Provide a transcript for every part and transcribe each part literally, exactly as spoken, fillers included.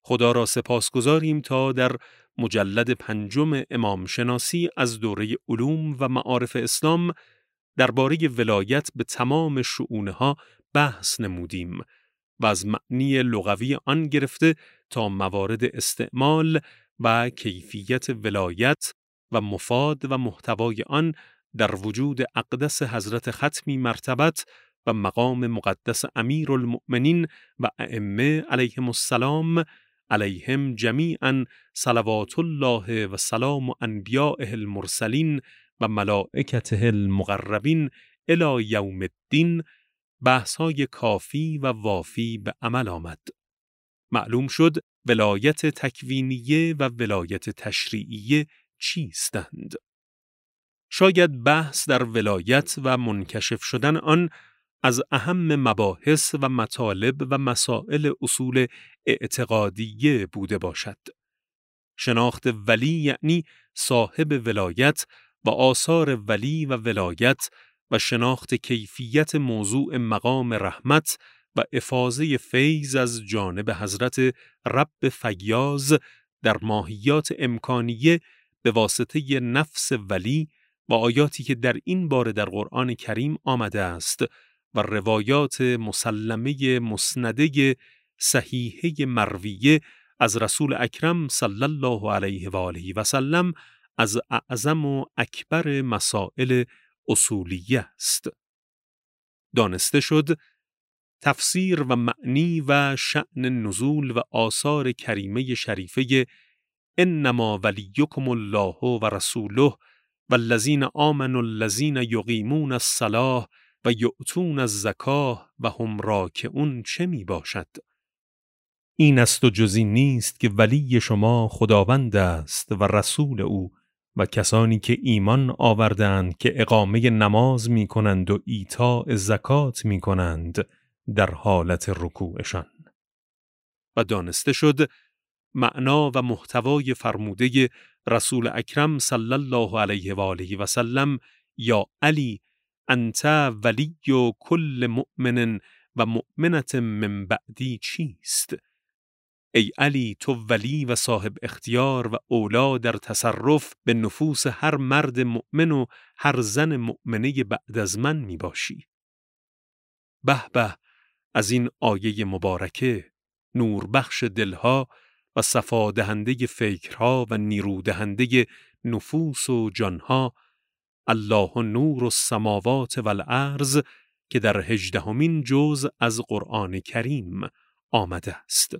خدا را سپاسگزاریم تا در مجلد پنجم امام شناسی از دوره علوم و معارف اسلام درباره ولایت به تمام شؤونها بحث نمودیم و از معنی لغوی آن گرفته تا موارد استعمال و کیفیت ولایت و مفاد و محتوای آن در وجود اقدس حضرت ختمی مرتبت و مقام مقدس امیرالمؤمنین و ائمه علیهم السلام علیهم جمیعا صلوات الله و سلام انبیائه المرسلین و ملائکته المقربین الی یوم الدین بحث‌های کافی و وافی به عمل آمد. معلوم شد ولایت تکوینیه و ولایت تشریعیه چیستند. شاید بحث در ولایت و منکشف شدن آن از اهم مباحث و مطالب و مسائل اصول اعتقادیه بوده باشد. شناخت ولی یعنی صاحب ولایت و آثار ولی و ولایت و شناخت کیفیت موضوع مقام رحمت و افاضه فیض از جانب حضرت رب فیاض در ماهیات امکانیه به واسطه نفس ولی و آیاتی که در این باره در قرآن کریم آمده است و روایات مسلمه مسنده صحیحه مرویه از رسول اکرم صلی الله علیه و آله و سلم از اعظم و اکبر مسائل اصولیه است. دانسته شد تفسیر و معنی و شأن نزول و آثار کریمه شریفه انما ولیکم الله و رسوله والذین آمنوا الذین یقیمون الصلاة و یؤتون الزکاة و هم راکعون چه می باشد؟ این است و جزی نیست که ولی شما خداوند است و رسول او و کسانی که ایمان آوردند که اقامه نماز می کنند و ایتاء زکات می کنند در حالت رکوعشان. و دانسته شد معنا و محتوای فرموده رسول اکرم صلی الله علیه و آله و سلم یا علی انت ولی کل مؤمن و مؤمنة من بعدی چیست؟ ای علی تو ولی و صاحب اختیار و اولا در تصرف به نفوس هر مرد مؤمن و هر زن مؤمنه بعد از من می باشی. به به از این آیه مبارکه نور بخش دلها و صفا دهنده فکرها و نیرو دهنده نفوس و جانها الله نور السماوات والارض که در هجدهمین جزء از قرآن کریم آمده است.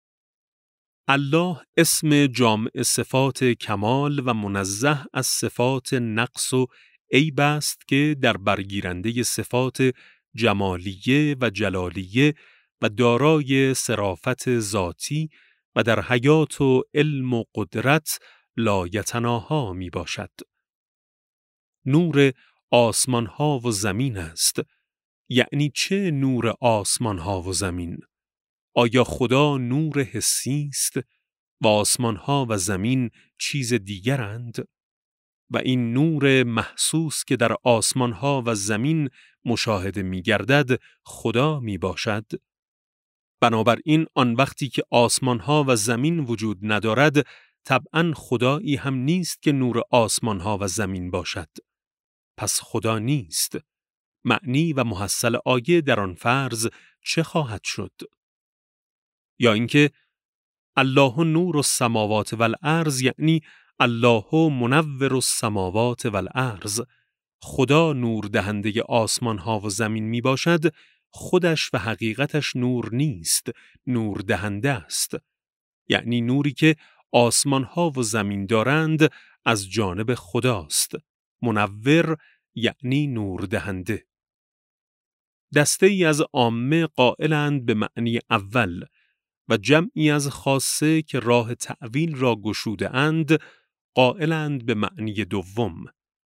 الله اسم جامع صفات کمال و منزه از صفات نقص و عیب است که در برگیرنده صفات جمالیه و جلالیه و دارای صرافت ذاتی و در حیات و علم و قدرت لا یتناها می باشد. نور آسمان ها و زمین است. یعنی چه نور آسمان ها و زمین؟ آیا خدا نور حسی است و آسمان ها و زمین چیز دیگرند؟ و این نور محسوس که در آسمان ها و زمین مشاهده می گردد خدا می باشد؟ بنابراین آن وقتی که آسمان ها و زمین وجود ندارد طبعاً خدایی هم نیست که نور آسمان ها و زمین باشد. پس خدا نیست. معنی و محصل آیه در آن فرض چه خواهد شد؟ یا اینکه الله نور السماوات والارض یعنی الله منور السماوات والارض، خدا نور دهنده آسمان ها و زمین می باشد، خودش و حقیقتش نور نیست، نور دهنده است. یعنی نوری که آسمان ها و زمین دارند از جانب خداست. منور یعنی نور دهنده. دسته ای از عامه قائلند به معنی اول و جمعی از خاصه که راه تأویل را گشوده اند قائلند به معنی دوم.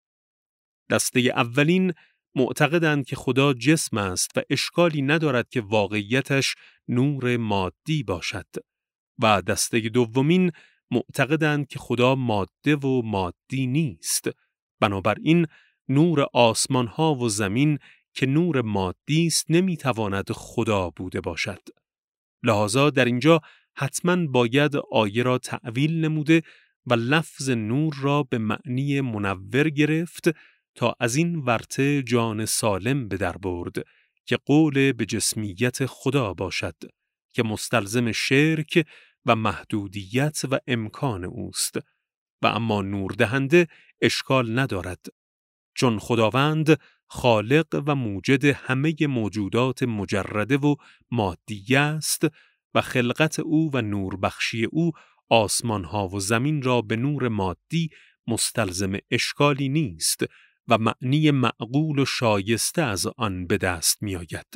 دسته اولین معتقدند که خدا جسم است و اشکالی ندارد که واقعیتش نور مادی باشد و دسته دومین معتقدند که خدا ماده و مادی نیست. بنابراین نور آسمان ها و زمین که نور مادی است نمیتواند خدا بوده باشد. لذا در اینجا حتماً باید آیه را تأویل نموده و لفظ نور را به معنی منور گرفت تا از این ورطه جان سالم به در برد که قول به جسمیت خدا باشد که مستلزم شرک و محدودیت و امکان اوست و اما نور دهنده اشکال ندارد چون خداوند خالق و موجد همه موجودات مجرده و مادیه است و خلقت او و نور بخشی او آسمان ها و زمین را به نور مادی مستلزم اشکالی نیست و معنی معقول و شایسته از آن به دست می آید.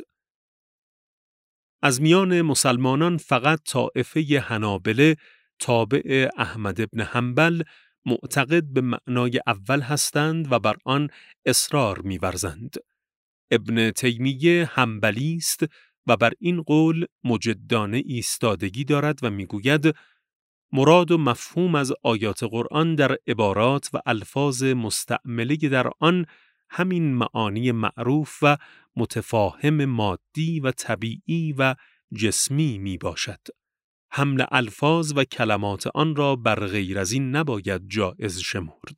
از میان مسلمانان فقط طائفه حنابله تابع احمد ابن حنبل معتقد به معنای اول هستند و بر آن اصرار می‌ورزند. ابن تیمیه حنبلی است و بر این قول مجدانه ایستادگی دارد و می‌گوید مراد و مفهوم از آیات قرآن در عبارات و الفاظ مستعمله در آن همین معانی معروف و متفاهم مادی و طبیعی و جسمی می باشد. حمل الفاظ و کلمات آن را بر غیر از این نباید جائز شمرد.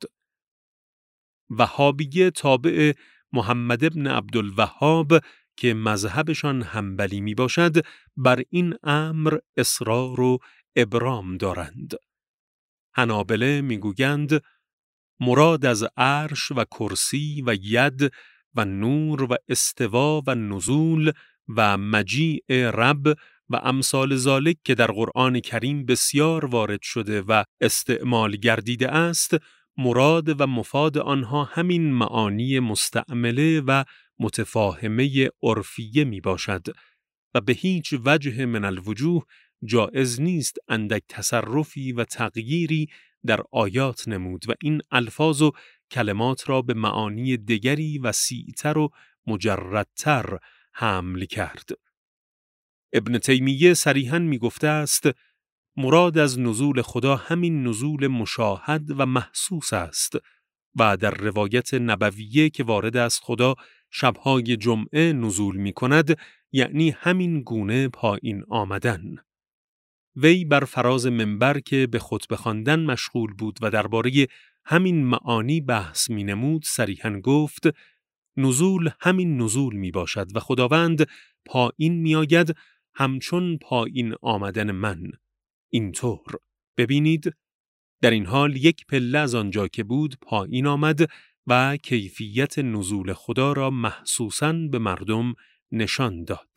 وهابیه تابع محمد ابن عبدالوهاب که مذهبشان حنبلی می باشد بر این امر اصرار و ابرام دارند. حنابله می گویند مراد از عرش و کرسی و ید و نور و استوا و نزول و مجیء رب و امثال ذالک که در قرآن کریم بسیار وارد شده و استعمال گردیده است، مراد و مفاد آنها همین معانی مستعمله و متفاهمه عرفیه می باشد و به هیچ وجه من الوجوه جائز نیست اندک تصرفی و تغییری در آیات نمود و این الفاظ و کلمات را به معانی دیگری وسیع‌تر و مجردتر حمل کرد. ابن تیمیه صریحاً می گفته است مراد از نزول خدا همین نزول مشاهد و محسوس است و در روایت نبویه که وارد است خدا شبهای جمعه نزول می کند یعنی همین گونه پایین آمدن. وی بر فراز منبر که به خطبه خواندن مشغول بود و درباره همین معانی بحث می نمود صریحاً گفت نزول همین نزول می باشد و خداوند پایین می آید همچون پایین آمدن من. اینطور ببینید در این حال یک پله از آنجا که بود پایین آمد و کیفیت نزول خدا را محسوساً به مردم نشان داد.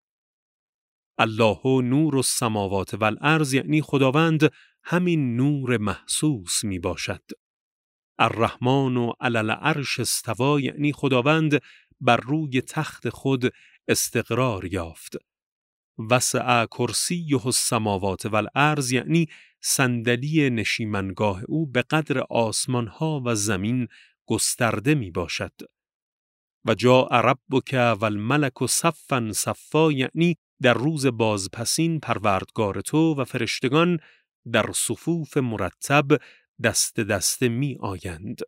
الله نور السماوات والارض یعنی خداوند همین نور محسوس می باشد. الرحمن علی العرش استوی یعنی خداوند بر روی تخت خود استقرار یافت. وسع کرسیه السماوات والارض یعنی صندلی نشیمنگاه او به قدر آسمان ها و زمین گسترده می باشد. و جاء ربک والملک صفا صفا یعنی در روز بازپسین پروردگار تو و فرشتگان در صفوف مرتب دست دسته می آیند.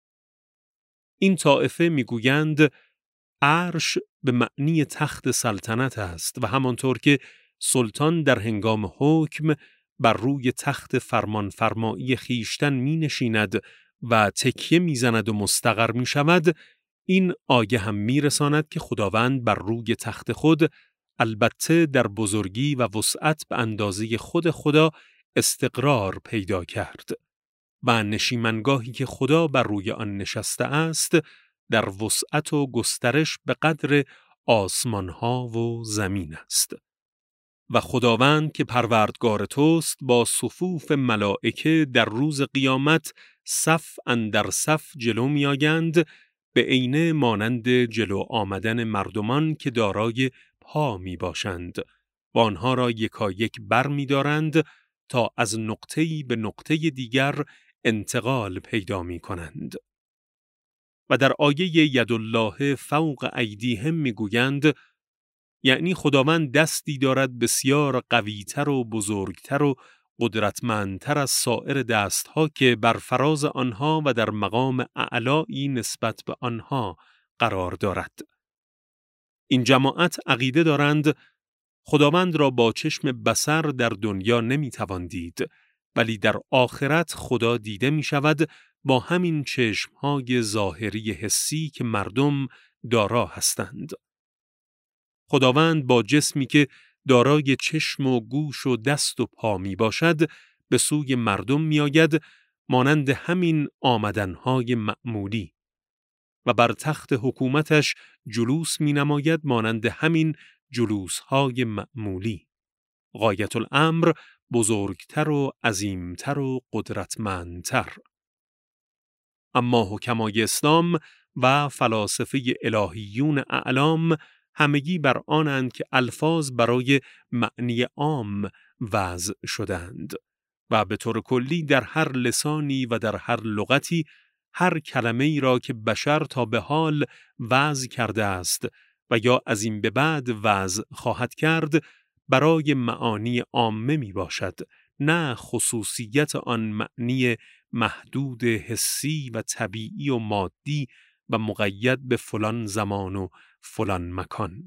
این طائفه می گویند عرش به معنی تخت سلطنت است و همانطور که سلطان در هنگام حکم بر روی تخت فرمان فرمایی خیشتن می نشیند و تکیه می زند و مستقر می شود، این آیه هم می رساند که خداوند بر روی تخت خود البته در بزرگی و وسعت به اندازه خود خدا استقرار پیدا کرد و نشیمنگاهی که خدا بر روی آن نشسته است در وسعت و گسترش به قدر آسمانها و زمین است. و خداوند که پروردگار توست با صفوف ملائکه در روز قیامت صف اندر صف جلو می آیند به عینه مانند جلو آمدن مردمان که دارای پا می باشند و آنها را یکایک بر می دارند تا از نقطه‌ای به نقطه دیگر انتقال پیدا می کنند. و در آیه یدالله فوق ایدیهم می گویند یعنی خداوند دستی دارد بسیار قویتر و بزرگتر و قدرتمندتر از سایر دستها که بر فراز آنها و در مقام اعلایی نسبت به آنها قرار دارد. این جماعت عقیده دارند خداوند را با چشم بصر در دنیا نمیتوان دید، ولی در آخرت خدا دیده می شود با همین چشمهای ظاهری حسی که مردم دارا هستند. خداوند با جسمی که دارای چشم و گوش و دست و پا می باشد به سوی مردم می آید مانند همین آمدنهای معمولی و بر تخت حکومتش جلوس می نماید مانند همین جلوسهای معمولی. غایت الامر بزرگتر و عظیمتر و قدرتمندتر. اما حکمای اسلام و فلاسفه الهیون اعلام همگی بر آنند که الفاظ برای معنی عام وضع شدند و به طور کلی در هر لسانی و در هر لغتی هر کلمه ای را که بشر تا به حال وضع کرده است و یا از این به بعد وضع خواهد کرد برای معانی عامه می باشد، نه خصوصیت آن معنی محدود حسی و طبیعی و مادی و مقید به فلان زمان و فلان مکان.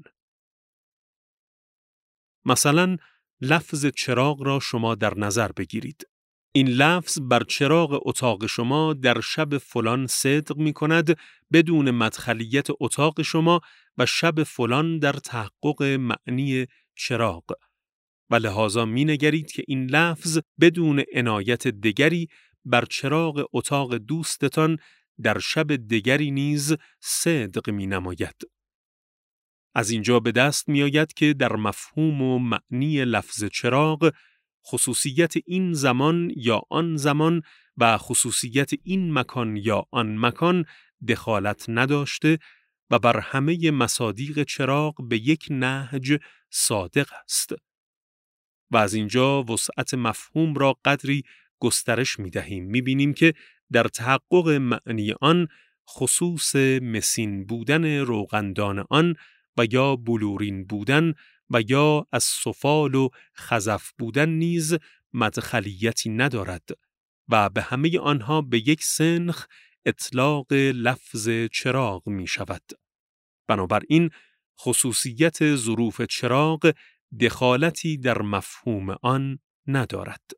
مثلا لفظ چراغ را شما در نظر بگیرید. این لفظ بر چراغ اتاق شما در شب فلان صدق می کند بدون مدخلیت اتاق شما و شب فلان در تحقق معنی چراغ و لحاظا می نگرید که این لفظ بدون عنایت دگری بر چراغ اتاق دوستتان در شب دگری نیز صدق می نماید. از اینجا به دست می آید که در مفهوم و معنی لفظ چراغ خصوصیت این زمان یا آن زمان و خصوصیت این مکان یا آن مکان دخالت نداشته و بر همه مصادیق چراغ به یک نهج صادق است. و از اینجا وسعت مفهوم را قدری گسترش می دهیم. می بینیم که در تحقق معنی آن خصوص مسین بودن روغندان آن و یا بلورین بودن و یا از سفال و خزف بودن نیز مدخلیتی ندارد و به همه آنها به یک سنخ اطلاق لفظ چراغ می شود. بنابراین خصوصیت ظروف چراغ دخالتی در مفهوم آن ندارد.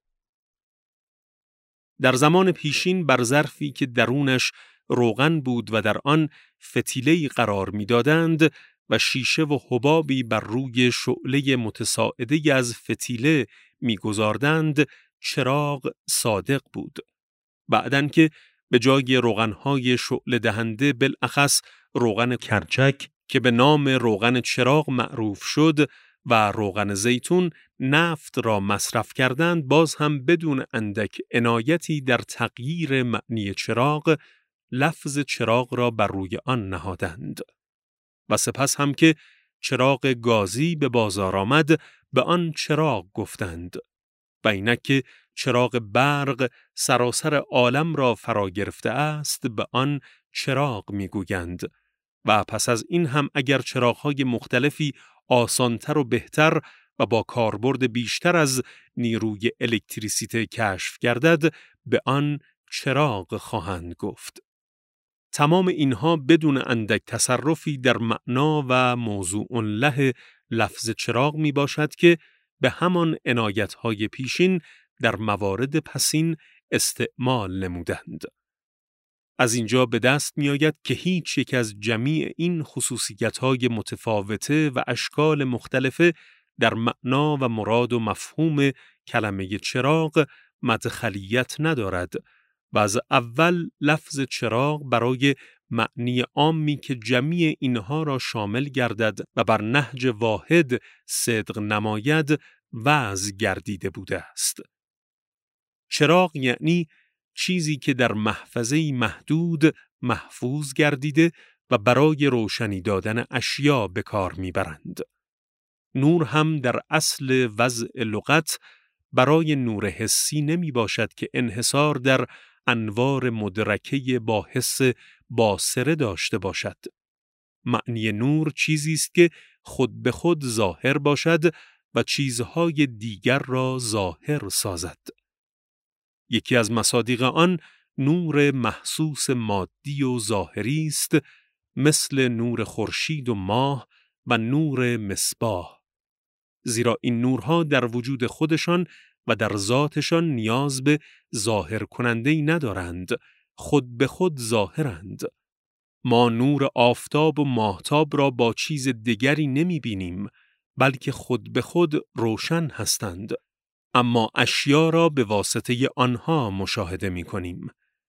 در زمان پیشین بر ظرفی که درونش روغن بود و در آن فتیله‌ای قرار می‌دادند و شیشه و حبابی بر روی شعله متصاعده از فتیله می‌گذاردند، چراغ صادق بود. بعدن که به جای روغن‌های شعله دهنده بالاخص روغن کرچک که به نام روغن چراغ معروف شد و روغن زیتون نفت را مصرف کردند، باز هم بدون اندک عنایتی در تغییر معنی چراغ لفظ چراغ را بر روی آن نهادند. و سپس هم که چراغ گازی به بازار آمد به آن چراغ گفتند و اینک که چراغ برق سراسر عالم را فرا گرفته است به آن چراغ میگویند. و پس از این هم اگر چراغ‌های مختلفی آسانتر و بهتر و با کاربرد بیشتر از نیروی الکتریسیته کشف گردد به آن چراغ خواهند گفت. تمام اینها بدون اندک تصرفی در معنا و موضوع له لفظ چراغ می باشد که به همان عنایت‌های پیشین در موارد پسین استعمال نمودند. از اینجا به دست می آید که هیچ یک از جمیع این خصوصیت‌های متفاوته و اشکال مختلفه در معنا و مراد و مفهوم کلمه چراغ مدخلیت ندارد و از اول لفظ چراغ برای معنی عامی که جمیع اینها را شامل گردد و بر نهج واحد صدق نماید وضع گردیده بوده است. چراغ یعنی چیزی که در محفظه‌ای محدود محفوظ گردیده و برای روشنی دادن اشیا به کار میبرند. نور هم در اصل وضع لغت برای نور حسی نمی باشد که انحصار در انوار مدرکه با حس باصره داشته باشد. معنی نور چیزی است که خود به خود ظاهر باشد و چیزهای دیگر را ظاهر سازد. یکی از مصادیق آن نور محسوس مادی و ظاهری است، مثل نور خورشید و ماه و نور مصباح. زیرا این نورها در وجود خودشان و در ذاتشان نیاز به ظاهر کننده‌ای ندارند، خود به خود ظاهرند. ما نور آفتاب و ماهتاب را با چیز دیگری نمی بینیم، بلکه خود به خود روشن هستند، اما اشیا را به واسطه آنها مشاهده می کنیم.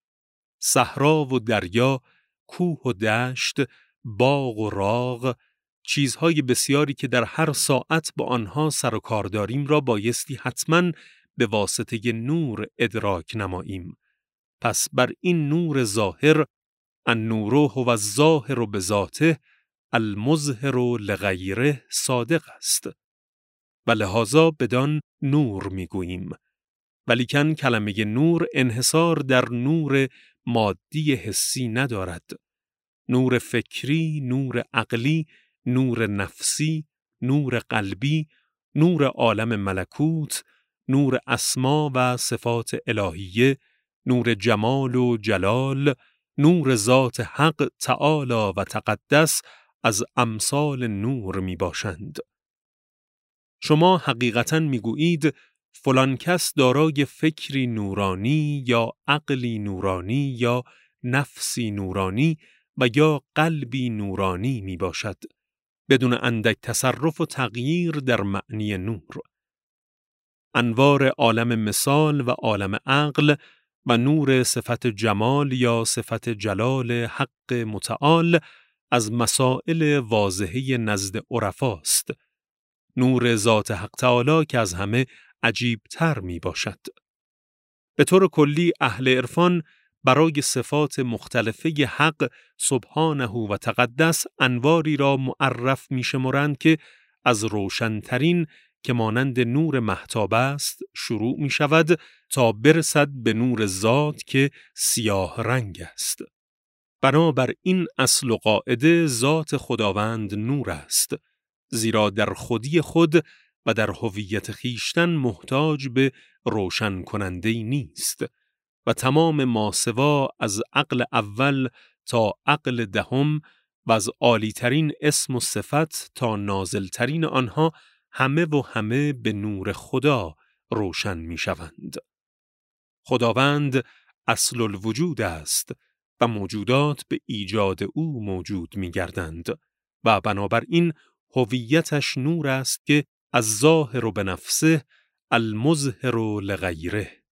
صحرا و دریا، کوه و دشت، باغ و راغ، چیزهای بسیاری که در هر ساعت با آنها سر و کار داریم را بایستی حتماً به واسطه نور ادراک نماییم. پس بر این نور ظاهر، النور هو الظاهر بذاته المظهر لغیره صادق است و لذا بدان نور میگوییم. ولیکن کلمه نور انحصار در نور مادی حسی ندارد. نور فکری، نور عقلی، نور نفسی، نور قلبی، نور عالم ملکوت، نور اسما و صفات الهیه، نور جمال و جلال، نور ذات حق تعالی و تقدس از امثال نور می باشند. شما حقیقتاً می گویید فلان کس دارای فکری نورانی یا عقلی نورانی یا نفسی نورانی و یا قلبی نورانی می باشد، بدون اندک تصرف و تغییر در معنی نور. انوار عالم مثال و عالم عقل و نور صفت جمال یا صفت جلال حق متعال از مسائل واضحه نزد عرفاست. نور ذات حق تعالی که از همه عجیبتر می باشد. به طور کلی اهل عرفان برای صفات مختلفه حق سبحانه و تقدس انواری را معرف می شمارند که از روشنترین که مانند نور مهتاب است شروع می شود تا برسد به نور ذات که سیاه رنگ است. بنابر این اصل و قاعده ذات خداوند نور است، زیرا در خودی خود و در هویت خیشتن محتاج به روشن کننده‌ای نیست و تمام ماسوا از عقل اول تا عقل دهم و از عالی‌ترین اسم و صفت تا نازل‌ترین آنها همه و همه به نور خدا روشن می‌شوند. خداوند اصل الوجود است و موجودات به ایجاد او موجود می‌گردند و بنابراین هویتش نور است که از ظاهر به نفسه المظهر لغیره.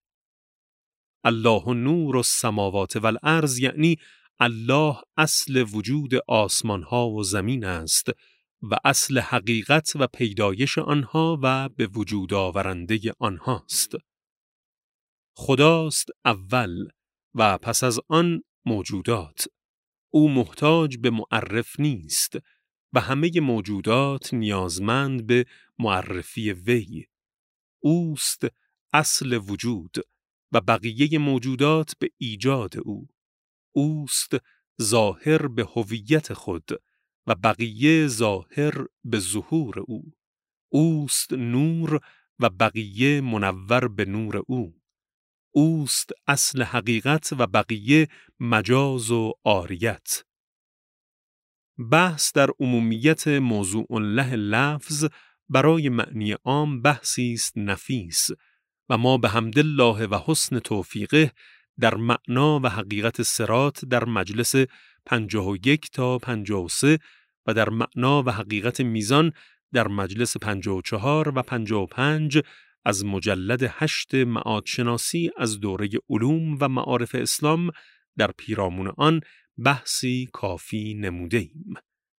الله نور السماوات والارض یعنی الله اصل وجود آسمان ها و زمین است و اصل حقیقت و پیدایش آنها و به وجود آورنده آنهاست. خداست اول و پس از آن موجودات. او محتاج به معرف نیست و همه موجودات نیازمند به معرفی وی. اوست اصل وجود و بقیه موجودات به ایجاد او. اوست ظاهر به هویت خود و بقیه ظاهر به ظهور او. اوست نور و بقیه منور به نور او. اوست اصل حقیقت و بقیه مجاز و عاریت. بحث در عمومیت موضوع له لفظ برای معنی عام بحثی است نفیس و ما به حمدالله و حسن توفیقه در معنا و حقیقت صراط در مجلس پنجاه و یک تا پنجاه و سه و در معنا و حقیقت میزان در مجلس پنجاه و چهار و پنجاه و پنج از مجلد هشت معاد شناسی از دوره علوم و معارف اسلام در پیرامون آن بحثی کافی نموده ایم.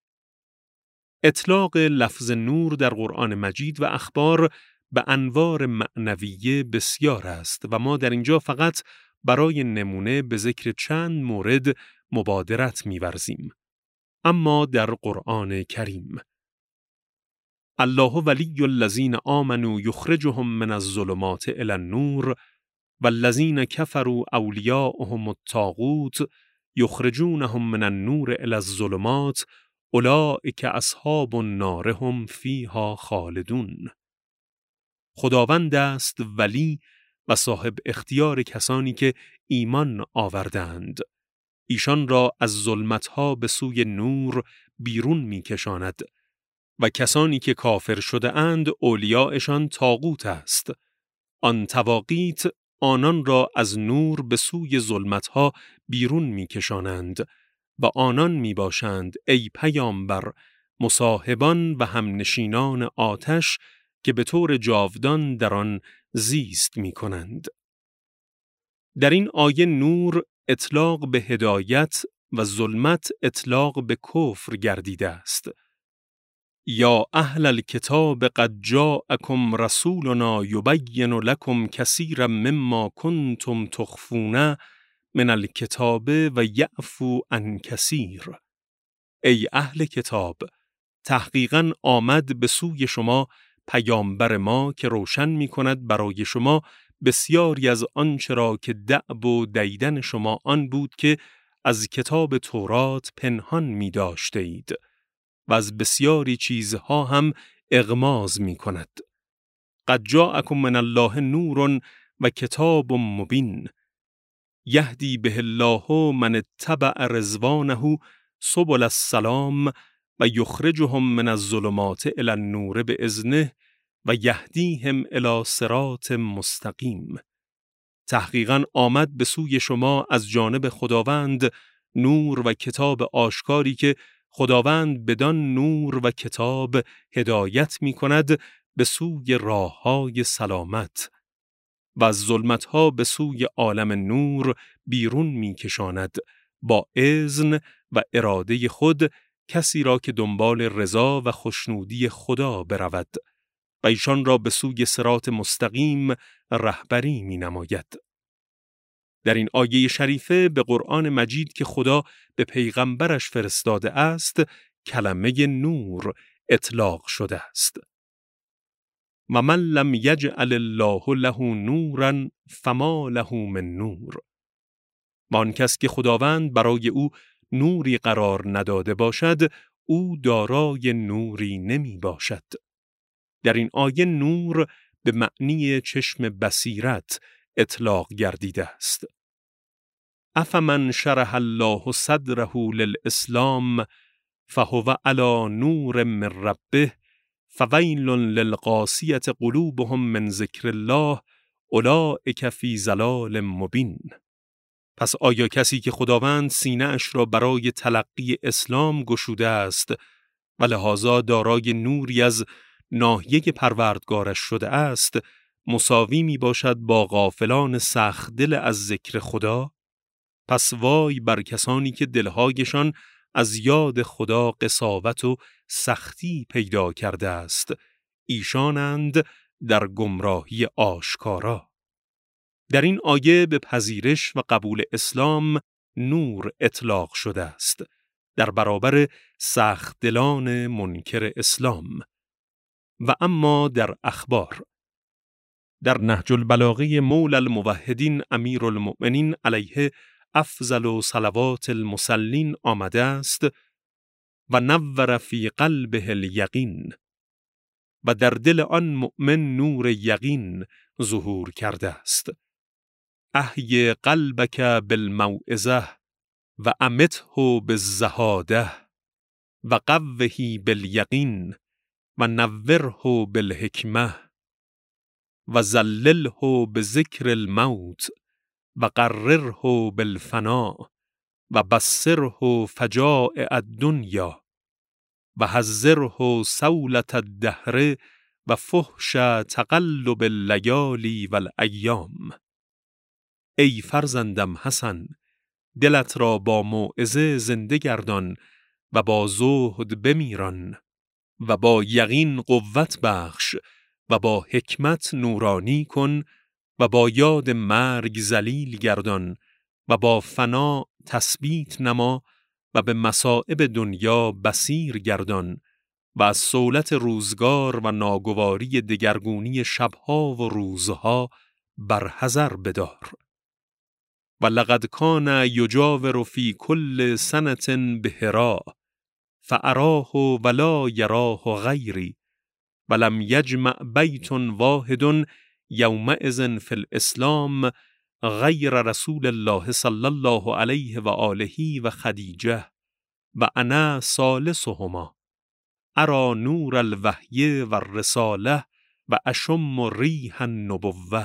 اطلاق لفظ نور در قرآن مجید و اخبار به انوار معنویه بسیار است و ما در اینجا فقط برای نمونه به ذکر چند مورد مبادرت می‌ورزیم. اما در قرآن کریم الله ولی الذین آمنوا یخرجهم من الظلمات الی النور والذین کفروا اولیاؤهم الطاغوت یخرجونهم من النور الی الظلمات اولئک اصحاب النار هم فیها خالدون. خداوند است ولی و صاحب اختیار کسانی که ایمان آوردند. ایشان را از ظلمتها به سوی نور بیرون می کشاند و کسانی که کافر شده اند اولیاءشان طاغوت است. آن طواغیت آنان را از نور به سوی ظلمتها بیرون می کشانند و آنان می باشند ای پیامبر مصاحبان و همنشینان آتش که به طور جاودان در آن زیست می کنند. در این آیه نور اطلاق به هدایت و ظلمت اطلاق به کفر گردیده است. یا اهل الکتاب قد جاءکم رسولنا یبین لکم کثیرا مما کنتم تخفون من الکتاب و یعفو عن کثیر. ای اهل کتاب، تحقیقاً آمد به سوی شما پیامبر ما که روشن می کند برای شما بسیاری از آنچه را که دأب و دیدن شما آن بود که از کتاب تورات پنهان می داشته اید و از بسیاری چیزها هم اغماض می کند. قد جاءکم من الله نور و کتاب مبین یهدی به الله من اتبع رضوانه سبل السلام و یخرجهم من الظلمات الی النور باذنه و یهدیهم الی صراط مستقیم. تحقیقاً آمد به سوی شما از جانب خداوند نور و کتاب آشکاری که خداوند بدان نور و کتاب هدایت می کند به سوی راههای سلامت و از ظلمتها به سوی عالم نور بیرون می کشاند با اذن و اراده خود کسی را که دنبال رضا و خوشنودی خدا برود و ایشان را به سوی صراط مستقیم رهبری می نماید. در این آیه شریفه به قرآن مجید که خدا به پیغمبرش فرستاده است کلمه نور اطلاق شده است. و من لم یجعل الله له نورا فما له من نور. و آن کس که خداوند برای او نوری قرار نداده باشد او دارای نوری نمی باشد. در این آیه نور به معنی چشم بصیرت اطلاق گردیده است. افمن شرح الله صدره للاسلام فهو علی نور من ربه فویل للقاسیة قلوبهم من ذکر الله اولئک فی ضلال مبین. پس آیا کسی که خداوند سینه اش را برای تلقی اسلام گشوده است و لحاظا دارای نوری از ناحیه پروردگارش شده است مساوی می باشد با غافلان سخت دل از ذکر خدا؟ پس وای بر کسانی که دلهایشان از یاد خدا قساوت و سختی پیدا کرده است، ایشانند در گمراهی آشکارا. در این آیه به پذیرش و قبول اسلام نور اطلاق شده است در برابر سخت دلان منکر اسلام. و اما در اخبار در نهج البلاغه مولا الموحدین امیر المؤمنین علیه افضل و صلوات المصلین آمده است و نور فی قلبه الیقین و در دل آن مؤمن نور یقین ظهور کرده است. احی قلبک بالموعظه و امته بالزهاده و قوه بالیقین و نوره بالحکمه و زلله بذکر الموت و قرره بالفنا و بصره فجائع الدنیا و حذره سولة الدهر و فحش تقلب اللیالی و الایام. ای فرزندم حسن، دلت را با موعظه زنده گردان و با زهد بمیران و با یقین قوت بخش و با حکمت نورانی کن و با یاد مرگ ذلیل گردان و با فنا تثبیت نما و به مصائب دنیا بصیر گردان و از صولت روزگار و ناگواری دگرگونی شبها و روزها برحذر بدار. و لقد کان یجاور فی کل سنة بهرا فاراه ولا یراه غیری ولم یجمع بیت واحد یومئذ فی الاسلام غیر رسول الله صلی الله علیه و آله و خدیجه و انا ثالثهما. ارا نور الوحی و الرساله و اشم ریح النبوه.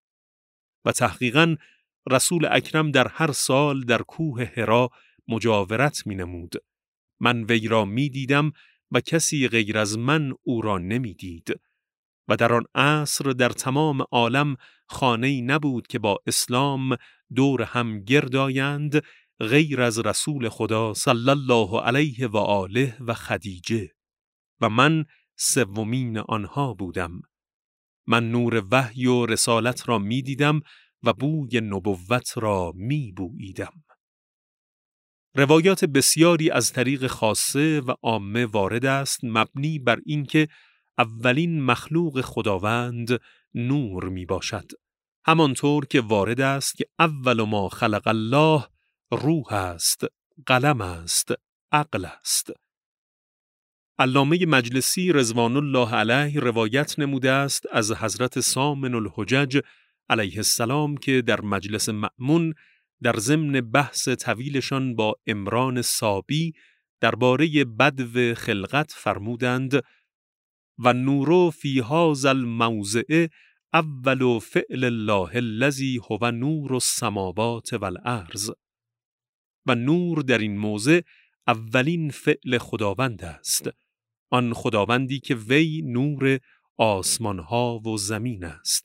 و تحقیقاً رسول اکرم در هر سال در کوه حرا مجاورت می نمود. من وی را می دیدم و کسی غیر از من او را نمی دید. و در آن عصر در تمام عالم خانه‌ای نبود که با اسلام دور هم گرد آیند غیر از رسول خدا صلی الله علیه و آله و خدیجه، و من سومین آنها بودم. من نور وحی و رسالت را می دیدم و بوی نبوت را می بوییدم. روایات بسیاری از طریق خاصه و عامه وارد است مبنی بر اینکه اولین مخلوق خداوند نور می باشد، همانطور که وارد است که اول ما خلق الله روح است، قلم است، عقل است. علامه مجلسی رضوان الله علیه روایت نموده است از حضرت سامن الحجج علیه السلام که در مجلس مأمون در ضمن بحث طویلشان با عمران صابی درباره بدو خلقت فرمودند و نورو فی هذا الموضع اول فعل الله الذی هو نور السماوات والارض. و نور در این موضع اولین فعل خداوند است، آن خداوندی که وی نور آسمانها و زمین است.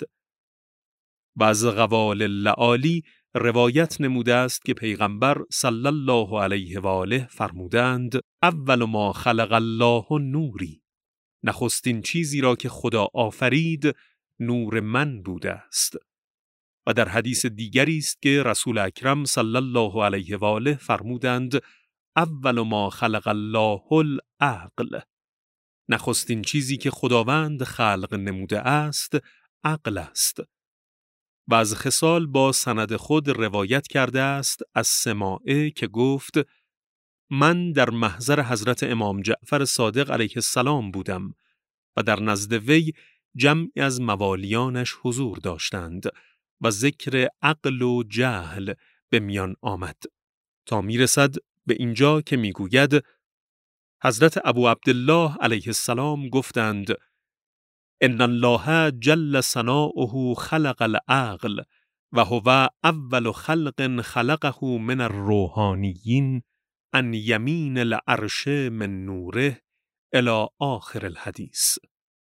و از قوال لعالی روایت نموده است که پیغمبر صلی الله علیه و آله فرمودند اول ما خلق الله نوری، نخستین چیزی را که خدا آفرید نور من بوده است. و در حدیث دیگری است که رسول اکرم صلی الله علیه و آله فرمودند اول ما خلق الله العقل، نخستین چیزی که خداوند خلق نموده است عقل است. و از خصال با سند خود روایت کرده است از سماعه که گفت من در محضر حضرت امام جعفر صادق علیه السلام بودم و در نزد وی جمعی از موالیانش حضور داشتند و ذکر عقل و جهل به میان آمد تا میرسد به اینجا که میگوید حضرت ابو عبدالله علیه السلام گفتند ان الله جل ثناؤه خلق العقل و هو اول خلق خلقه من الروحانیین ان یمین العرش من نوره الی آخر الحدیث.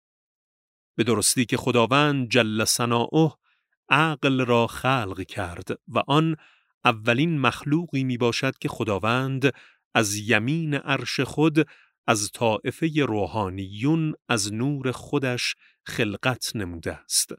به درستی که خداوند جل ثناؤه عقل را خلق کرد و آن اولین مخلوقی می باشد که خداوند از یمین عرش خود از طائفه روحانیون از نور خودش خلقت نموده است.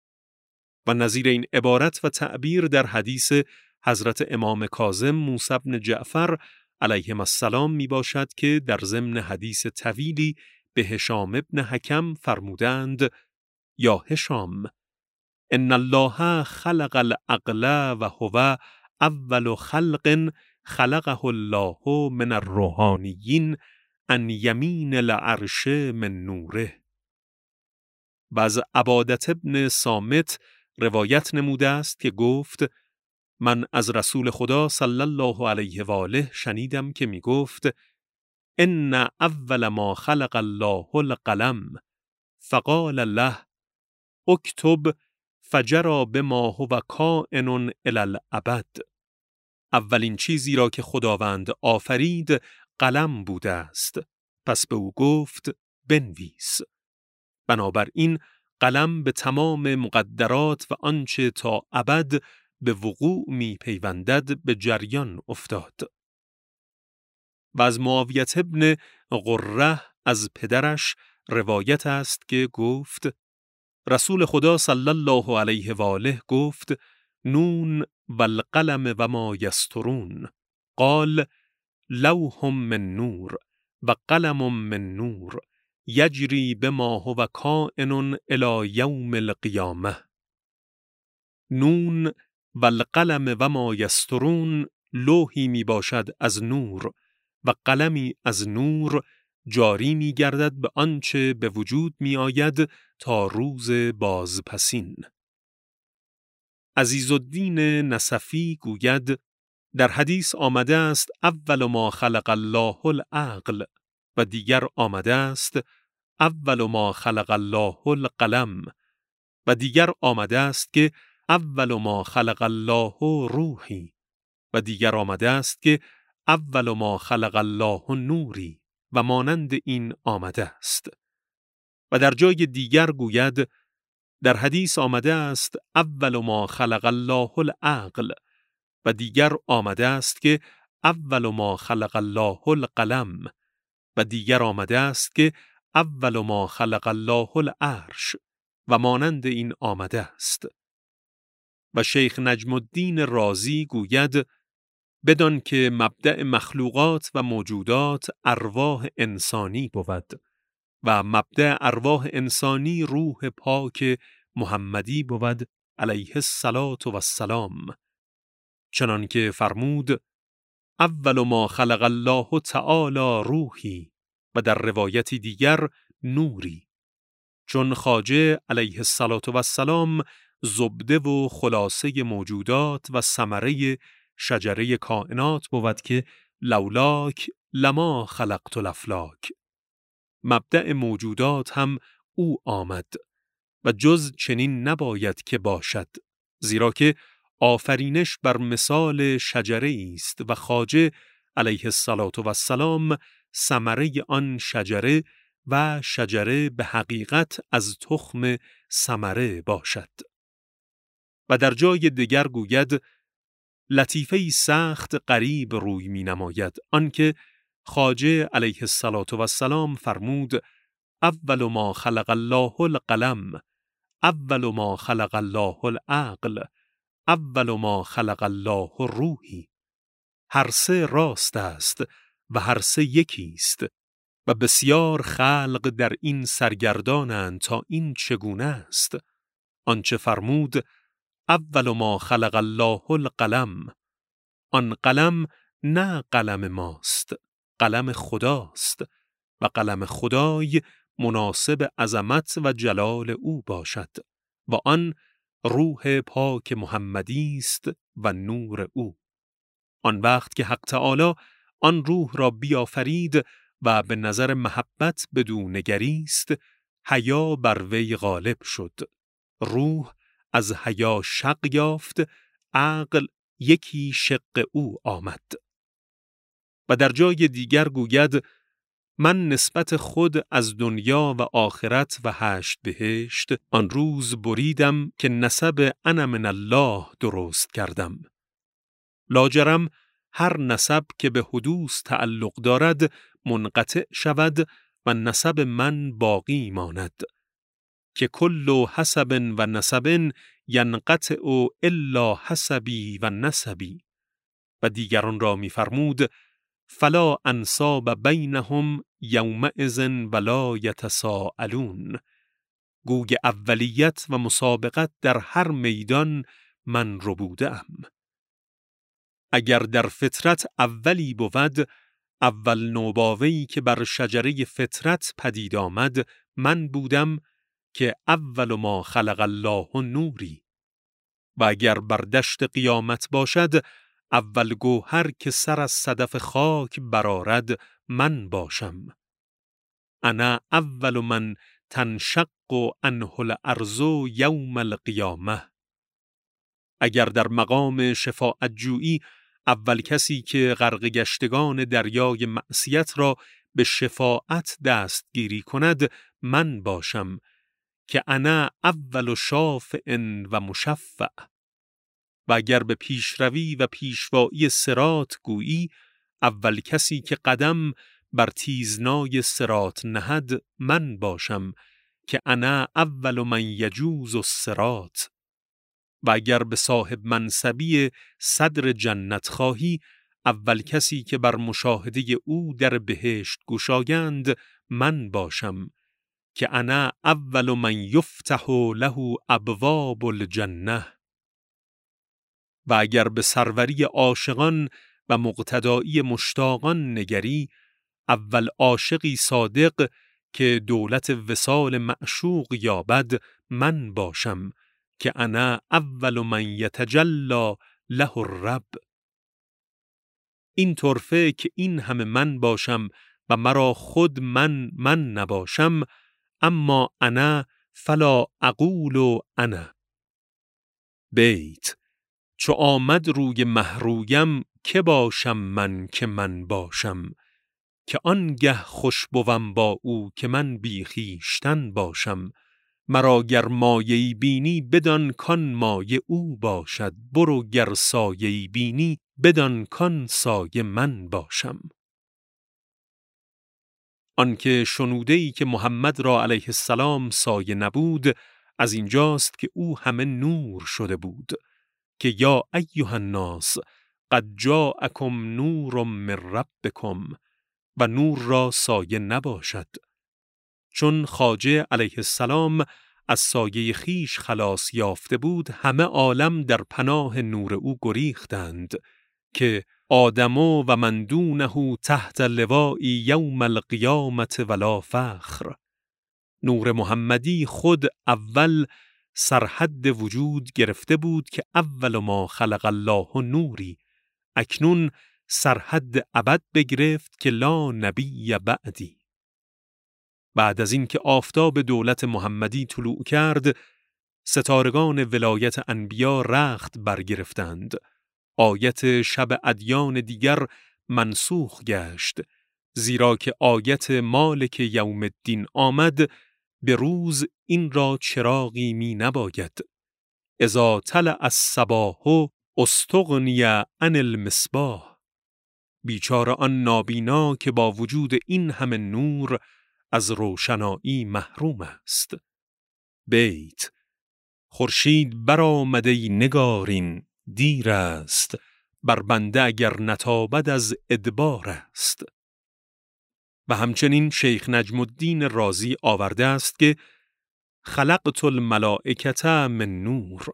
و نظیر این عبارت و تعبیر در حدیث حضرت امام کاظم موسی بن جعفر علیهم السلام می باشد که در ضمن حدیث طویلی به هشام ابن حکم فرمودند یا هشام ان الله خلق العقل و هو اول خلق خلقه الله من الروحانیین ان یمین العرش من نوره. و از عبادة ابن صامت روایت نموده است که گفت من از رسول خدا صلی الله علیه و آله شنیدم که می گفت ان اول ما خلق الله القلم فقال له اکتب فجرى بما هو کائن الی الابد. اولین چیزی را که خداوند آفرید قلم بوده است، پس به او گفت بنویس. بنابراین قلم به تمام مقدرات و آنچه تا ابد به وقوع می پیوندد به جریان افتاد. و از معاویة ابن قره از پدرش روایت است که گفت رسول خدا صلی الله علیه و آله گفت نون و القلم و ما یسطرون قال لوح من نور و قلم من نور یجری بما هو کائن الی یوم القیامه. نون و القلم و ما یسطرون لوحی می باشد از نور و قلمی از نور جاری می گردد به آنچه به وجود می آید تا روز بازپسین. عزیزالدین نصفی گوید در حدیث آمده است اول ما خلق الله العقل و دیگر آمده است اول ما خلق الله القلم و دیگر آمده است که اول ما خلق الله روحی و دیگر آمده است که اول ما خلق الله نوری و مانند این آمده است. و در جای دیگر گوید در حدیث آمده است اول ما خلق الله العقل و دیگر آمده است که اول ما خلق الله القلم و دیگر آمده است که اول ما خلق الله العرش و مانند این آمده است. و شیخ نجم الدین رازی گوید بدان که مبدأ مخلوقات و موجودات ارواح انسانی بود و مبدأ ارواح انسانی روح پاک محمدی بود علیه الصلاة و السلام، چنان که فرمود اول ما خلق الله تعالی روحی و در روایتی دیگر نوری، چون خواجه علیه الصلاة و السلام زبده و خلاصه موجودات و ثمره شجره کائنات بود که لولاک لما خلقت الافلاک. مبدأ موجودات هم او آمد و جز چنین نباید که باشد، زیرا که آفرینش بر مثال شجره است و خواجه علیه الصلاة و السلام ثمره آن شجره و شجره به حقیقت از تخم ثمره باشد. و در جای دیگر گوید لطیفه سخت غریب روی می نماید، آنکه خواجه علیه الصلاة و السلام فرمود اول ما خلق الله القلم اول ما خلق الله العقل اول ما خلق الله روحی. هر سه راست است و هر سه یکی است و بسیار خلق در این سرگردانند تا این چگونه است. آنچه فرمود اول ما خلق الله القلم، آن قلم نه قلم ماست، قلم خداست و قلم خدای مناسب عظمت و جلال او باشد و آن روح پاک محمدی است و نور او. آن وقت که حق تعالی آن روح را بیافرید و به نظر محبت بدو نگریست، حیا بر وی غالب شد. روح از حیا شق یافت، عقل یکی شق او آمد. و در جای دیگر گوید من نسبت خود از دنیا و آخرت و هشت بهشت آن روز بریدم که نسب انا من الله درست کردم. لاجرم هر نسب که به حدوث تعلق دارد منقطع شود و نسب من باقی ماند، که کل حسب و نسب ینقطع الا حسبی و نسبی. و دیگران را می فرمود فلا انساب بینهم یومئذ ولا یتساءلون. گوی اولیت و مسابقت در هر میدان من ربوده‌ام. اگر در فطرت اولی بود، اول نوباوه‌ای که بر شجره فطرت پدید آمد من بودم که اول ما خلق الله نوری. و اگر بر دشت قیامت باشد، اول گوهر که سر از صدف خاک برآرد من باشم. انا اول من تنشق عنه الارض یوم القیامه. اگر در مقام شفاعت جویی اول کسی که غرق گشتگان دریای معصیت را به شفاعت دستگیری کند من باشم که انا اول شافع و مشفع. و اگر به پیشروی و پیشوایی صراط گویی اول کسی که قدم بر تیزنای صراط نهد من باشم که انا اول من یجوز الصراط. و اگر به صاحب منصبی صدر جنت خواهی اول کسی که بر مشاهده او در بهشت گشایند من باشم که انا اول من یفتح له ابواب الجنه. و اگر به سروری عاشقان و مقتدایی مشتاقان نگری اول عاشقی صادق که دولت وصال معشوق یابد من باشم که انا اول من یتجلی له الرب. این طرفه که این همه من باشم و مرا خود من من نباشم، اما انا فلا اقول انا. بیت: چو آمد روی مهرویم، که باشم من که من باشم، که آنگه خوش بوم با او که من بی خویشتن باشم. مرا گر مایه‌ای بینی بدان کان مایه او باشد، برو گر سایه‌ای بینی بدان کان سایه من باشم. آنکه شنوده‌ای که محمد را علیه السلام سایه نبود، از اینجاست که او همه نور شده بود، که یا ایها الناس قد جاءکم نور من ربکم، و نور را سایه نباشد. چون خواجه علیه السلام از سایه خیش خلاص یافته بود، همه عالم در پناه نور او گریختند که آدم و من دونه تحت لوائی یوم القیامت ولا فخر. نور محمدی خود اول سرحد وجود گرفته بود که اول ما خلق الله نوری، اکنون سرحد ابد بگرفت که لا نبی بعدی. بعد از این که آفتاب دولت محمدی طلوع کرد، ستارگان ولایت انبیا رخت برگرفتند. آیت شب ادیان دیگر منسوخ گشت، زیرا که آیت مالک یوم الدین آمد، به روز این را چراغی می نباید. اذا طلع الصباح استغنی عن المصباح. بیچاره آن نابینا که با وجود این همه نور از روشنایی محروم است. بیت: خورشید برآمد ای نگارین، دیر است بر بنده اگر نتابد از ادبار است. و همچنین شیخ نجم الدین رازی آورده است که خلقت الملائکة من نور.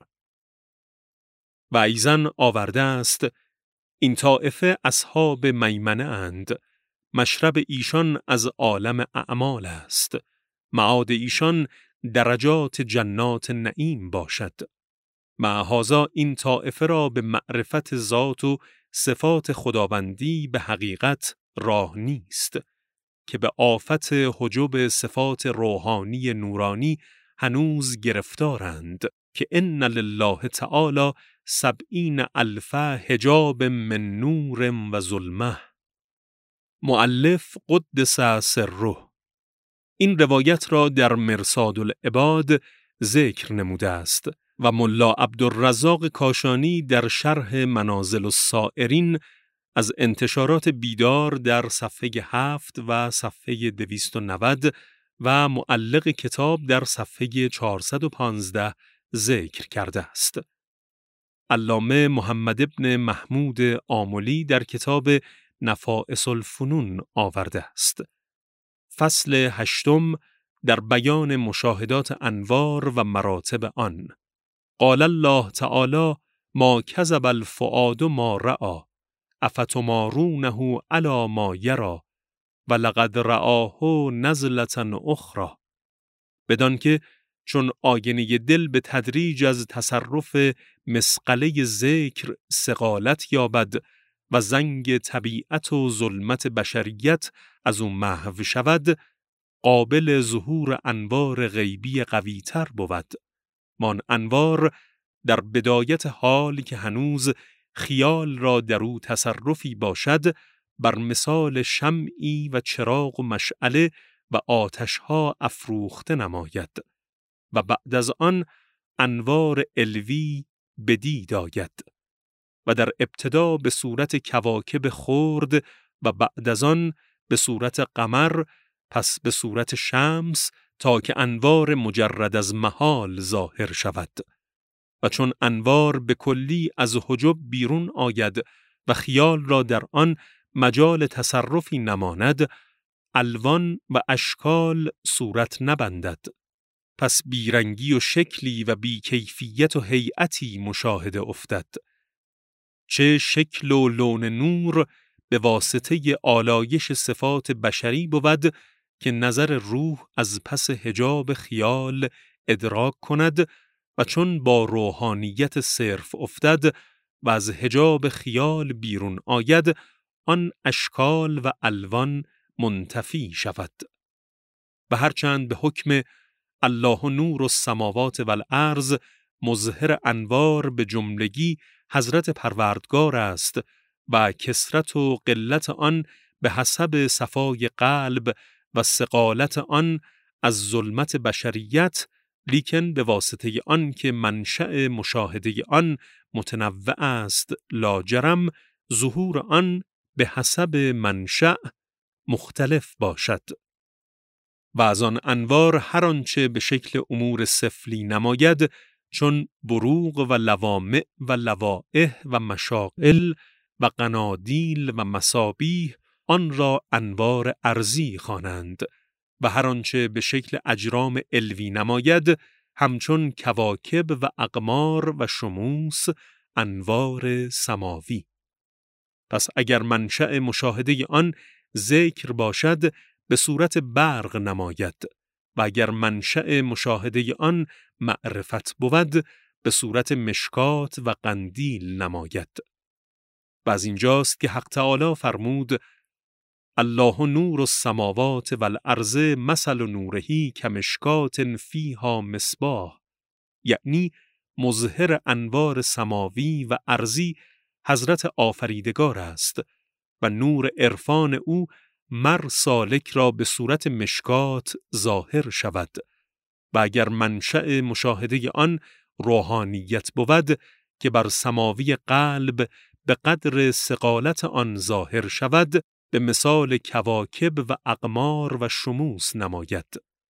و ایضا آورده است این طائفه اصحاب میمنه اند، مشرب ایشان از عالم اعمال است، معاد ایشان درجات جنات نعیم باشد. مع هذا این طائفه را به معرفت ذات و صفات خداوندی به حقیقت راه نیست، که به آفت حجب صفات روحانی نورانی هنوز گرفتارند، که ان لله تعالی سبعین الف حجاب من نور و ظلمه. مؤلف قدس سره این روایت را در مرصاد العباد ذکر نموده است و ملا عبدالرزاق کاشانی در شرح منازل السائرین از انتشارات بیدار در صفحه هفت و صفحه دویست و نود و معلق کتاب در صفحه چهارصد و پانزده ذکر کرده است. علامه محمد ابن محمود آملی در کتاب نفائس الفنون آورده است. فصل هشتم در بیان مشاهدات انوار و مراتب آن. قال الله تعالی: ما کذب الفؤاد ما رأى افتمارونه علی ما یری ولقد رآه نزلة اخری. بدان که چون آینه دل به تدریج از تصرف مسقله ذکر صقالت یابد و زنگ طبیعت و ظلمت بشریت از او محو شود، قابل ظهور انوار غیبی قوی‌تر بود. مان انوار در بدایت حال که هنوز خیال را در او تصرفی باشد، بر مثال شمعی و چراغ و مشعله و آتشها افروخته نماید و بعد از آن انوار علوی بدید آید و در ابتدا به صورت کواکب خرد و بعد از آن به صورت قمر، پس به صورت شمس، تا که انوار مجرد از محال ظاهر شود. و چون انوار به کلی از حجب بیرون آید و خیال را در آن مجال تصرفی نماند، الوان و اشکال صورت نبندد. پس بیرنگی و شکلی و بیکیفیت و هیئتی مشاهده افتد. چه شکل و لون نور به واسطه آلایش صفات بشری بود که نظر روح از پس حجاب خیال ادراک کند و چون با روحانیت صرف افتد و از حجاب خیال بیرون آید، آن اشکال و الوان منتفی شود. و هرچند به حکم الله نور السماوات والارض مظهر انوار به جملگی حضرت پروردگار است و کثرت و قلت آن به حسب صفای قلب و ثقالت آن از ظلمت بشریت، لیکن به واسطه آن که منشأ مشاهده آن متنوع است لاجرم ظهور آن به حسب منشأ مختلف باشد. و از آن انوار هر آنچه به شکل امور سفلی نماید، چون بروق و لوامع و لوائح و مشاغل و قنادیل و مصابیح، آن را انوار ارضی خوانند و هر آنچه به شکل اجرام علوی نماید، همچون کواکب و اقمار و شموس، انوار سماوی. پس اگر منشأ مشاهده آن ذکر باشد، به صورت برق نماید و اگر منشأ مشاهده آن معرفت بود، به صورت مشکات و قندیل نماید. و از اینجاست که حق تعالی فرمود الله نور السماوات والارض مثل نوره کمشکات فیها مصباح، یعنی مظهر انوار سماوی و ارضی حضرت آفریدگار است و نور عرفان او مر سالک را به صورت مشکات ظاهر شود و اگر منشأ مشاهده آن روحانیت بود که بر سماوی قلب به قدر ثقالت آن ظاهر شود، به مثال کواکب و اقمار و شموس نماید.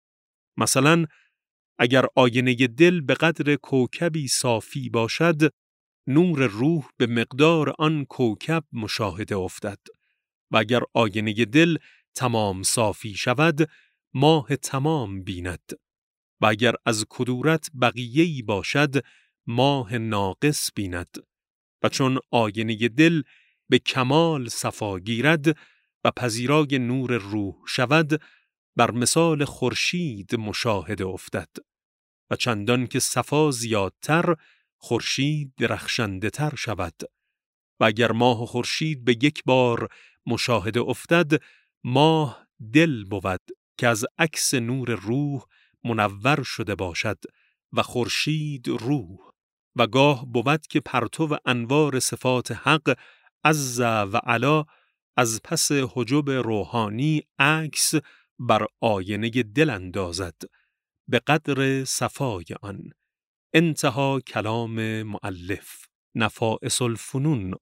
مثلا اگر آینه دل به قدر کوکبی صافی باشد، نور روح به مقدار آن کوکب مشاهده افتد و اگر آینه دل تمام صافی شود، ماه تمام بیند و اگر از کدورت بقیه‌ای باشد، ماه ناقص بیند. و چون آینه دل به کمال صفا گیرد و پذیرای نور روح شود، بر مثال خورشید مشاهده افتد و چندان که صفا زیادتر، خورشید درخشنده تر شود. و اگر ماه و خورشید به یک بار مشاهده افتد، ماه دل بود که از عکس نور روح منور شده باشد و خورشید روح. و گاه بود که پرتو انوار صفات حق عز و علا از پس حجب روحانی عکس بر آینه دل اندازد به قدر صفای آن. انتها کلام مؤلف. نفائس الفنون.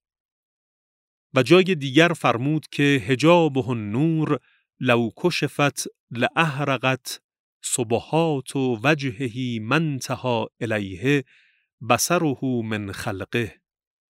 و جای دیگر فرمود که حجابه النور لو کشفت لاحرقت سبحات وجهه من انتهى الیه بصره من خلقه.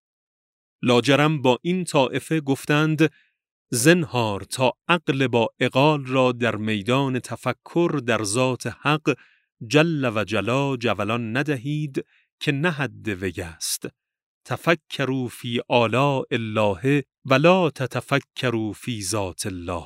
لاجرم با این طائفه گفتند زنهار تا عقل با عقال را در میدان تفکر در ذات حق جل و جلا جولان ندهید که نه حد وی است. تفکروا فی آلاء الله ولا تتفکروا فی ذات الله.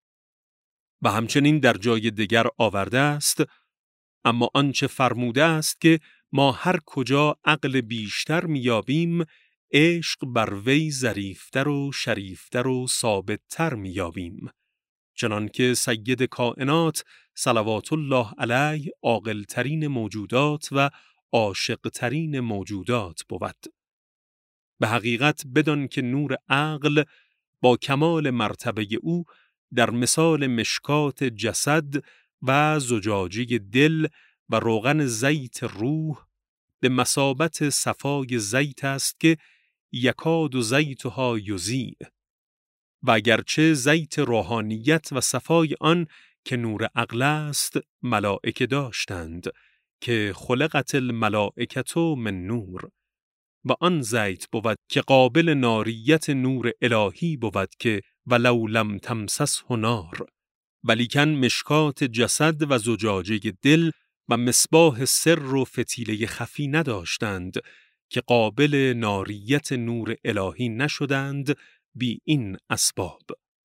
و همچنین در جای دیگر آورده است اما آنچه فرموده است که ما هر کجا عقل بیشتر میابیم، عشق بر وی ظریفتر و شریفتر و ثابتتر میابیم، چنانکه سید کائنات صلوات الله علیه عاقلترین موجودات و عاشقترین موجودات بود. به حقیقت بدان که نور عقل با کمال مرتبه او در مثال مشکات جسد و زجاجه دل و روغن زیت روح به مثابت صفای زیت است که یکاد زیتها یضیء. و اگرچه زیت روحانیت و صفای آن که نور عقل است ملائکه داشتند که خلقت الملائکة من نور، و آن زیت بود که قابل ناریت نور الهی بود که ولو لم تمسسه نار، ولیکن مشکات جسد و زجاجه دل و مصباح سر و فتیله خفی نداشتند که قابل ناریت نور الهی نشدند بی این اسباب.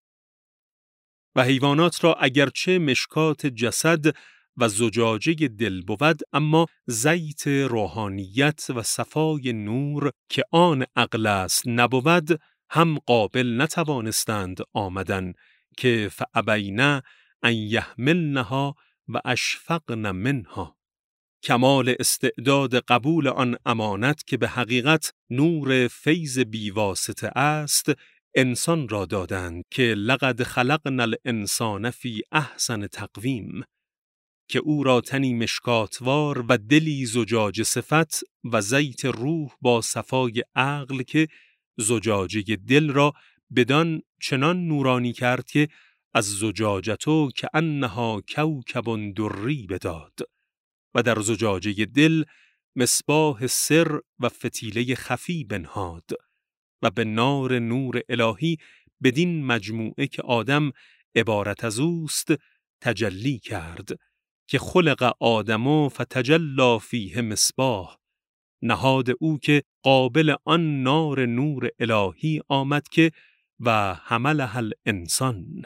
و حیوانات را اگرچه مشکات جسد و زجاجه دل بود، اما زیت روحانیت و صفای نور که آن عقل است نبود، هم قابل نتوانستند آمدن که فابین ان یحملنها و اشفقن منها. کمال استعداد قبول آن امانت که به حقیقت نور فیض بیواسطه است، انسان را دادند که لقد خلقنا الانسان فی احسن تقویم، که او را تنی مشکاتوار و دلی زجاجه صفت و زیت روح با صفای عقل که زجاجه دل را بدان چنان نورانی کرد که از زجاجتو که انها کوکب دری بداد و در زجاجه دل مصباح سر و فتیله خفی بنهاد و به نار نور الهی بدین مجموعه که آدم عبارت از اوست تجلی کرد که خلق آدمو فتجلی فیه مصباح، نهاد او که قابل آن نار نور الهی آمد که و حملها الانسان.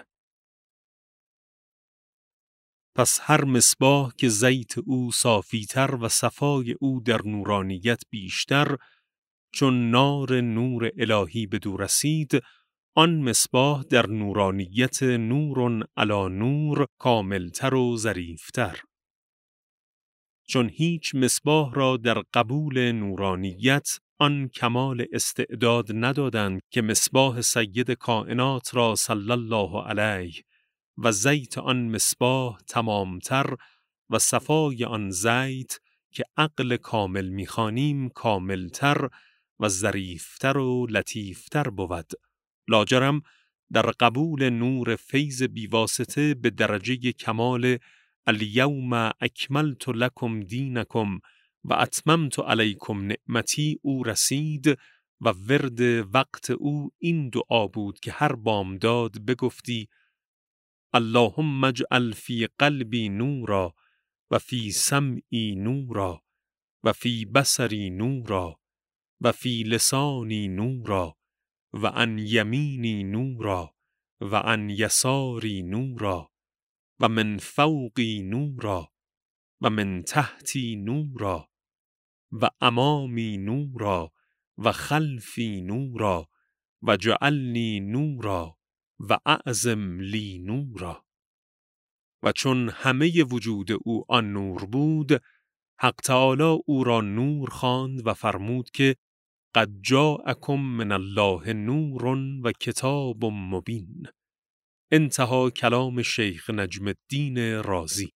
پس هر مصباح که زیت او صافیتر و صفای او در نورانیت بیشتر، چون نار نور الهی بدو رسید، آن مصباح در نورانیت نور علی نور کاملتر و ظریفتر. چون هیچ مصباح را در قبول نورانیت آن کمال استعداد ندادند که مصباح سید کائنات را صلی الله علیه و زیت آن مصباح تمامتر و صفای آن زیت که عقل کامل می‌خوانیم کاملتر و ظریفتر و لطیفتر بود. لاجرم در قبول نور فیض بیواسطه به درجه کمال الیوم اکملت لکم دینکم و اتممت علیکم نعمتی او رسید و ورد وقت او این دعا بود که هر بامداد بگفتی اللهم اجعل فی قلبی نورا و فی سمعی نورا و فی بصری نورا و فی لسانی نورا و عن یمینی نورا و عن یساری نورا و من فوقی نورا و من تحتی نورا و امامی نورا و خلفی نورا و جعلنی نورا و اعظم لی نورا. و چون همه وجود او آن نور بود، حق تعالی او را نور خواند و فرمود که قد جاءکم من الله نور و کتاب مبین. انتها کلام شیخ نجم الدین رازی.